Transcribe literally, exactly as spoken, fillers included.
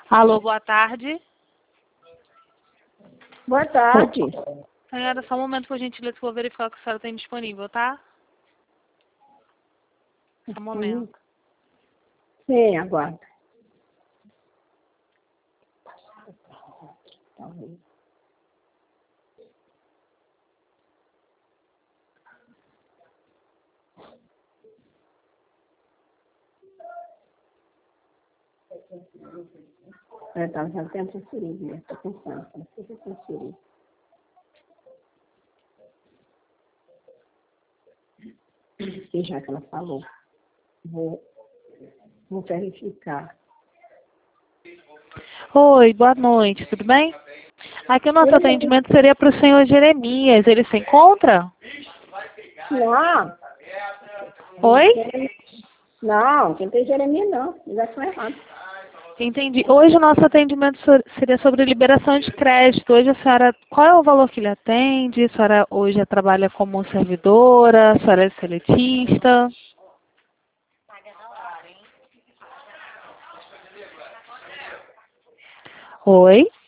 Alô, boa tarde. Boa tarde. Senhora, só um momento, por gentileza, que eu vou verificar o que a senhora tem disponível, tá? Só um momento. Sim, aguarda. Eu estava já tendo transferido, né? Estou pensando, não sei se eu transferi. E já que ela falou, vou, vou verificar. Oi, boa noite, tudo bem? Aqui o nosso atendimento seria para o senhor Jeremias. Ele se encontra? Não. Oi? Não, quem tem Jeremias não. Já estão errados. Entendi. Hoje o nosso atendimento so- seria sobre liberação de crédito. Hoje a senhora, qual é o valor que lhe atende? A senhora hoje trabalha como servidora? A senhora é seletista? Oi?